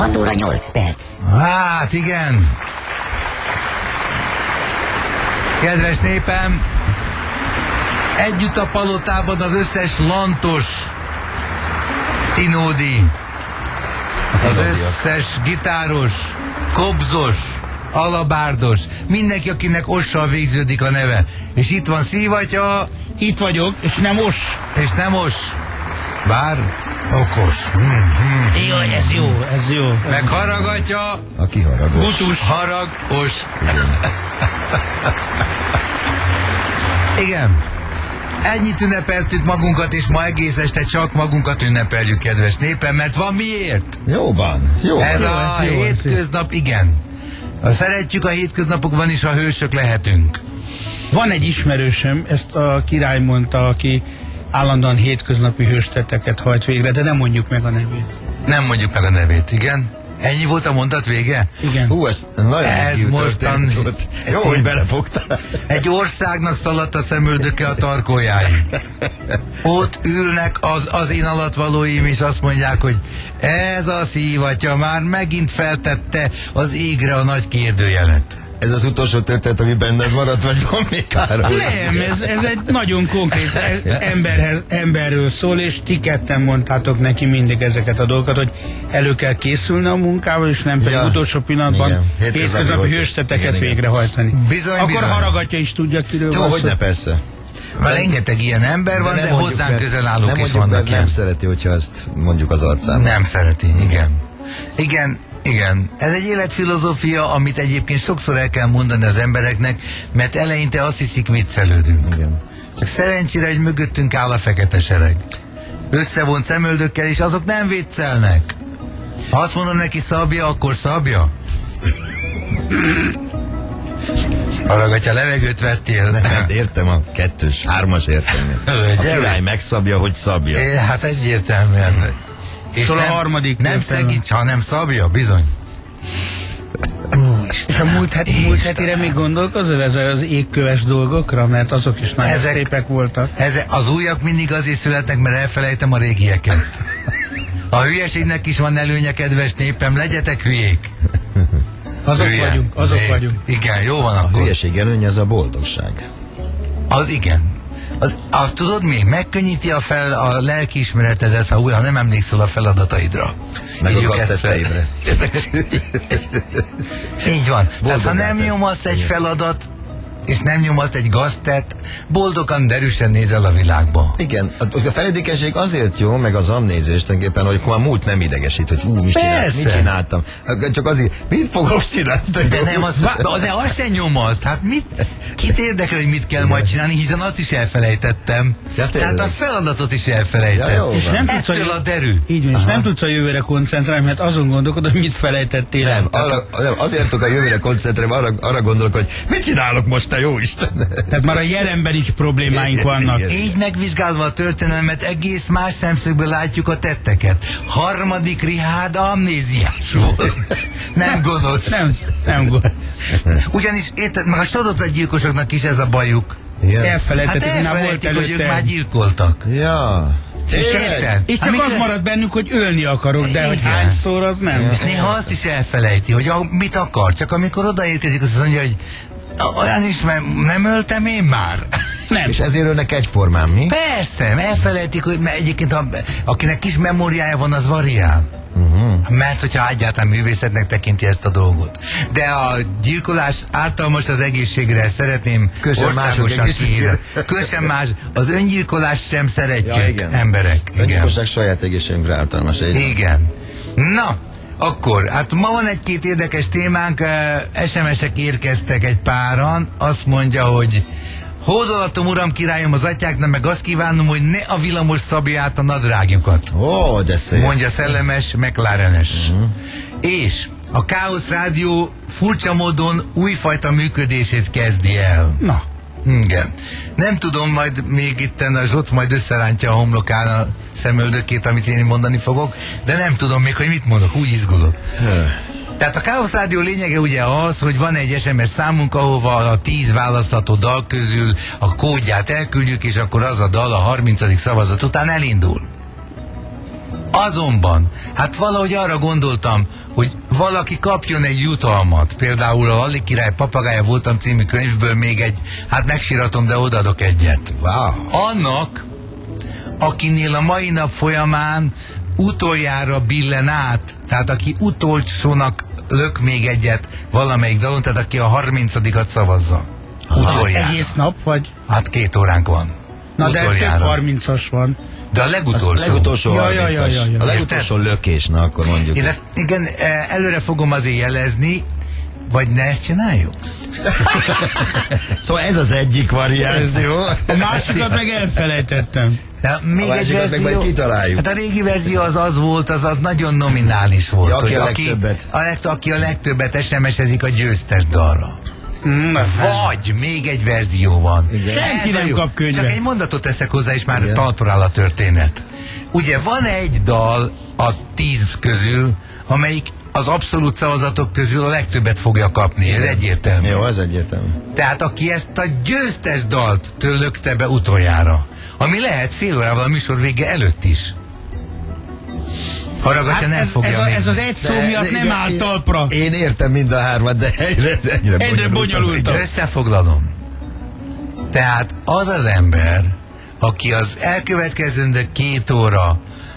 6 óra 8 perc. Hát igen. Kedves népem, együtt a palotában az összes lantos Tinódi, az összes gitáros, kobzos, alabárdos, mindenki, akinek ossal végződik a neve. És itt van Szívatya. Itt vagyok, és nem os. És nem os. Bár okos. Jaj, ez jó, ez jó. Meg haragatja. Aki haragos. Butus. Haragos. Igen. Ennyit ünnepeltük magunkat, és ma egész este csak magunkat ünnepeljük, kedves népem, mert van miért? Jó van. Ez a hétköznap, igen. Szeretjük a hétköznapokban is, a hősök lehetünk. Van egy ismerősöm, ezt a király mondta, aki állandóan hétköznapi hőstetteket hajt végre, de nem mondjuk meg a nevét. Nem mondjuk meg a nevét, igen. Ennyi volt a mondat vége? Igen. Ez nagyon mostan... Jó, hogy belefogtál. Egy országnak szaladt a szemöldöke a tarkójáig. Ott ülnek az én alattvalóim, és azt mondják, hogy ez a Szívatya már megint feltette az égre a nagy kérdőjelet. Ez az utolsó történet, ami benned maradt, vagy van még Károly? Nem, ez egy nagyon konkrét emberről szól, és ti ketten mondtátok neki mindig ezeket a dolgokat, hogy elő kell készülni a munkával, és nem pedig utolsó pillanatban hétköznapi hősteteket végrehajtani. Bizony, akkor bizony. Haragatja is tudja, kiről van szó. Hogyne, persze. Már rengeteg ilyen ember van, de hozzánk közel állók is vannak ilyen. Nem szereti, hogyha ezt mondjuk az arcában. Nem szereti, igen. Igen, ez egy életfilozófia, amit egyébként sokszor el kell mondani az embereknek, mert eleinte azt hiszik, viccelődünk. Igen. Csak szerencsére, hogy mögöttünk áll a fekete sereg. Összevont szemöldökkel, és azok nem viccelnek. Ha azt mondom neki szabja, akkor szabja. Hallgatja, levegőt vettél. Nem, értem a 2-es, 3-as értelmét. A király megszabja, hogy szabja. Hát egyértelműen. És Szóval nem, a harmadik nem szegíts, hanem szabja, bizony. És a múlt hetire még gondolkozol ez az égköves dolgokra? Mert azok is nagyon szépek voltak. Az újak mindig azért születnek, mert elfelejtem a régieket. A hülyeségnek is van előnye, kedves népem, legyetek hülyék. Azok vagyunk. Igen, jó van akkor. A hülyeség előnye, ez a boldogság. Az igen. Tudod mi? Megkönnyíti a lelkiismeretedet, ha nem emlékszel a feladataidra. Meg a gaztetteidre. Így van. Tehát ha nem nyomasz egy feladat, és nem nyomasz egy gaztet, boldogan, derűsen nézel a világba. Igen, a feledékenység azért jó, meg az amnézés tulajdonképpen, hogy akkor már múlt nem idegesít, hogy mit csináltam. Csak azért, mit fogok csinálni? De azt sem nyomazd. Hát kit érdekel, hogy mit kell majd csinálni, hiszen azt is elfelejtettem. Tehát a feladatot is elfelejtettem. Ja, és nem ettől a derű. Így van, és nem tudsz a jövőre koncentrálni, mert azon gondolkodod, hogy mit felejtettél. Nem, azért tudok a jövőre koncentrálni, arra gondolok, hogy mit csinálok most, te jó Isten. Tehát már a jelenben is problémáink vannak. Igen. Így megvizsgálva a történelmet, egész más szemszögből látjuk a tetteket. Harmadik Richárd amnéziás volt. Nem gonosz. Nem gonosz. Ugyanis érted, meg a sorozatgyilkosoknak is ez a bajuk. Ja. Elfelejtik, hogy ők már gyilkoltak. Ja. És csak az marad bennünk, hogy ölni akarok, de hogy hányszor, az nem. És néha azt is elfelejti, hogy mit akar. Csak amikor odaérkezik, azt mondja, hogy olyan is, mert nem öltem én már. Nem. És ezért ölnek egyformán, mi? Persze, elfelejtik, hogy egyébként akinek kis memóriája van, az variál. Mert hogyha egyáltalán művészetnek tekinti ezt a dolgot. De a gyilkolás ártalmas az egészségre, szeretném országosan kiírni. Köszön más, az öngyilkolás sem szeretjük, emberek. Öngyilkosság saját egészségünkre ártalmas. Igen. Na, akkor, hát ma van egy-két érdekes témánk, SMS-ek érkeztek egy páran, azt mondja, hogy hódolatom, uram, királyom, az atyáknak, meg azt kívánom, hogy ne a villamos szabja át a nadrágjukat. Ó, de szép. Mondja szellemes, McLarenes. És a Káosz Rádió furcsa módon újfajta működését kezdi el. Na. Igen. Nem tudom, majd még itten a Zsoc majd összerántja a homlokán a szemöldökét, amit én mondani fogok, de nem tudom még, hogy mit mondok, úgy izgulok. Tehát a Káosz Rádió lényege ugye az, hogy van egy SMS számunk, ahova a 10 választható dal közül a kódját elküldjük, és akkor az a dal a 30. szavazat után elindul. Azonban, hát valahogy arra gondoltam, hogy valaki kapjon egy jutalmat. Például a Lali király papagája voltam című könyvből még egy, hát megsíratom, de odaadok egyet. Wow. Annak, akinél a mai nap folyamán utoljára billen át, tehát aki utolsónak lök még egyet valamelyik dalon, tehát aki a 30-at szavazza. Utoljára. Egész nap, vagy? Hát 2 óránk van. Na Utoljára. de több 30-as van. De a legutolsó. A legutolsó 30-as. Ja. A legutolsó lökés, na akkor mondjuk. Én ezt, igen, előre fogom azért jelezni, vagy ne ezt csináljuk? Szóval ez az egyik variáció. A másikat meg elfelejtettem. De még A egy másikat meg verzió, majd kitaláljuk. hát a régi verzió az volt, az nagyon nominális volt. Ja, aki hogy a legtöbbet. aki a legtöbbet SMS-ezik a győztes dalra. Vagy még egy verzió van. Senki Ez a nem jó. kap könyvet. Csak egy mondatot teszek hozzá, és már Igen. talpra áll a történet. Ugye van egy dal a 10 közül, amelyik az abszolút szavazatok közül a legtöbbet fogja kapni. Ez egyértelmű. Jó, ez egyértelmű. Tehát aki ezt a győztes dalt lökte be utoljára, ami lehet fél órával a műsor vége előtt is. Haragatja, nem fogja ez az egy szó miatt nem áll talpra. Én értem mind a hármat, de egyre bonyolultabb. Összefoglalom. Tehát az az ember, aki az elkövetkezendő 2 óra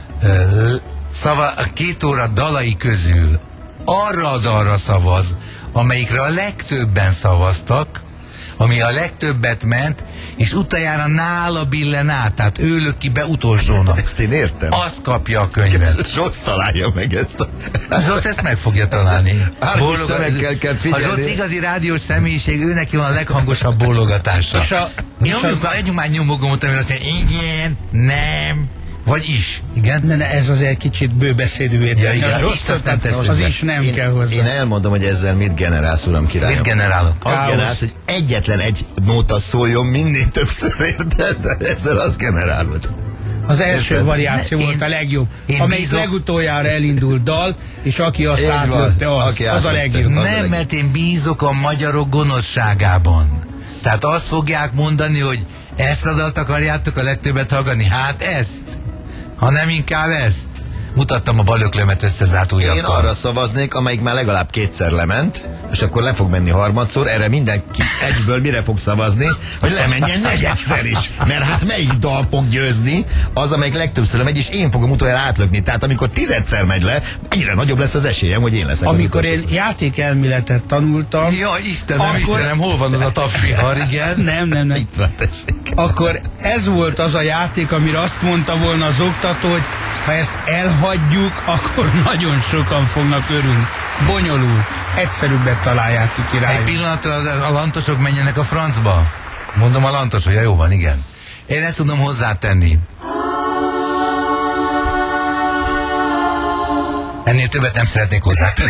2 óra dalai közül arra a dalra szavaz, amelyikre a legtöbben szavaztak, ami a legtöbbet ment, és utoljára nála billen át, tehát ő lök ki be utolsónak. Ezt én értem. Az kapja a könyvet. Zsoc találja meg ezt a... Zsolt ezt meg fogja találni. Árgus szemekkel kell A figyelni. Zsolt igazi rádiós személyiség, ő neki van a leghangosabb bólogatása. Együnk már nyomogomot, amire azt mondja, igen, nem, vagy is. Igen? Ne, ez az egy kicsit bőbeszédű Ja, értelme. igen, Az, azt nem tesszük az be. is nem kell hozzá. Én elmondom, hogy ezzel mit generálsz, uram királyom. Mit generálok? Azt generálsz, hogy egyetlen egy nóta szóljon minél többször, érted? Ezzel azt generálod. Az első Érted? variáció volt a legjobb. én Amelyik bízok- legutoljára elindult dal, és aki azt Így van. átlökte, az Aki a átlökte. legjobb. Az a Nem, legjobb. mert én bízok a magyarok gonoszságában. Tehát azt fogják mondani, hogy ezt a dalt akarjátok a legtöbbet hallgatni? Hát ezt. Ha nem inkább ezt. Mutattam a balöklömet összezárt Én ujjakkal. arra szavaznék, amelyik már legalább 2-szer lement, és akkor le fog menni harmadszor, erre mindenki egyből mire fog szavazni, hogy lemenjen 4-szer is. Mert hát melyik dal fog győzni, az, amelyik legtöbbször megy, és én fogom utoljára átlökni. Tehát amikor 10-szer megy le, egyre nagyobb lesz az esélyem, hogy én leszek Amikor az én utolsó. játékelméletet tanultam, Ja, Istenem, Akkor- Istenem, hol van az a tapsvihar, igen? nem. Itt van, tessék. Akkor ez volt az a játék, amire azt mondta volna az oktató, hogy ha ezt elhagyjuk, akkor nagyon sokan fognak örülni. Bonyolult. Egyszerűbbet találják ki, Egy király. pillanatra a lantosok menjenek a francba. Mondom a lantosok, ja, jó van, igen. Én ezt tudom hozzátenni. Ennél többet nem szeretnék hozzátenni.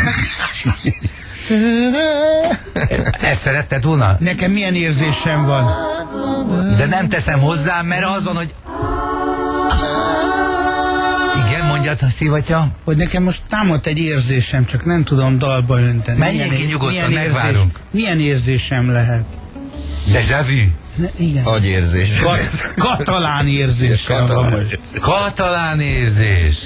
Ezt szeretted volna? Nekem milyen érzésem van? De nem teszem hozzá, mert az van, hogy... Igen, mondjad, szivatya. Hogy nekem most támadt egy érzésem, csak nem tudom dalba önteni. Menjél ki nyugodtan, megvárunk. Milyen érzésem lehet? Déjà vu. Igen. Agyérzés. Katalán érzésem van Katalán most. Katalán érzés.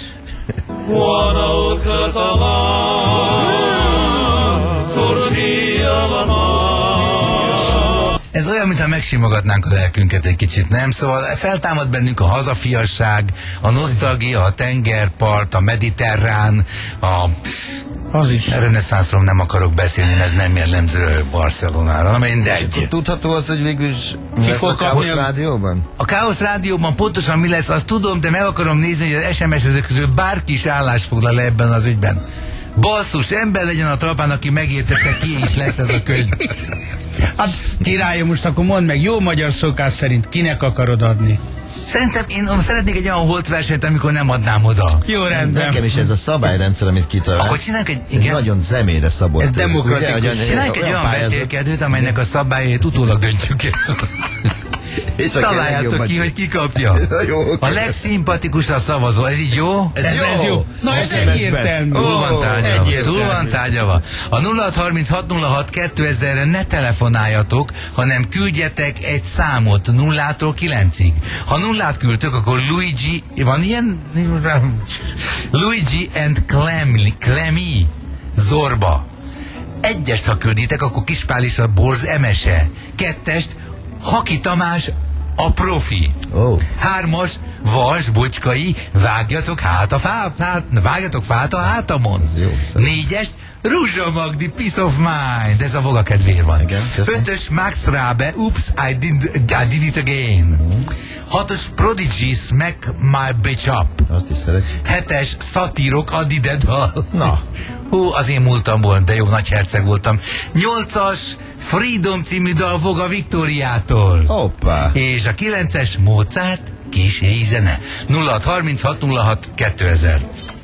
Ez olyan, mintha megsimogatnánk a lelkünket egy kicsit, nem? Szóval feltámad bennünk a hazafiasság, a nosztalgia, a tengerpart, a mediterrán, a Az is. reneszánszról nem akarok beszélni, ez nem jellemző Barcelonára, na mindegy. Tudható az, hogy végül is mi Ki lesz fog a Káosz kapni a- rádióban? A Káosz Rádióban pontosan mi lesz, azt tudom, de meg akarom nézni, hogy az SMS-ezek közül bárki is állás foglal le ebben az ügyben. Basszus, ember legyen a talpán, aki megértette, ki is lesz ez a könyv. Hát királyom, most akkor mondd meg, jó magyar szokás szerint kinek akarod adni? Szerintem én szeretnék egy olyan holtversenyt, amikor nem adnám oda. Jó, rendben. Nekem is ez a szabályrendszer, amit kitalált. Akkor csinálunk egy... Ez Igen? nagyon személyre szabott. Ez demokratikus. Ugye, hogy Csináljuk egy olyan vetélkedőt, amelynek a szabályait utólag döntjük el. És aki Találjátok legjobban ki, hogy ki kapja. Jó, oké. A legszimpatikusabb szavazó. Ez így jó? Ez Ez jó. Na ez SMS-ben. egyértelmű. Túl van tárgyalva. egyértelmű. Túl van tárgyalva. A 0636062000-re ne telefonáljatok, hanem küldjetek egy számot 0-tól 9-ig. Ha 0-t küldtök, akkor Luigi... Van ilyen? Luigi and Clemmy, Zorba. 1-est, ha külditek, akkor Kispál és a Borz Emese. 2-est, Haki Tamás, a profi. 3-as, Vas Bocskai, vágjatok fát a hátamon. 4-est, Ruzsa Magdi, Peace of Mind, ez a Voga kedvér van. 5-ös, Max Rabe, Oops, I did it again. 6-os, Prodigy, Smack My Bitch Up. Azt is szeretjük. 7-es, Szatírok, Adidedal. Na. Hú, az én múltamból, de jó nagy herceg voltam. 8-as, Freedom című dal Voga Viktóriától. Hoppá. És a 9-es, Mozart, kis zene. 0636 06 2000.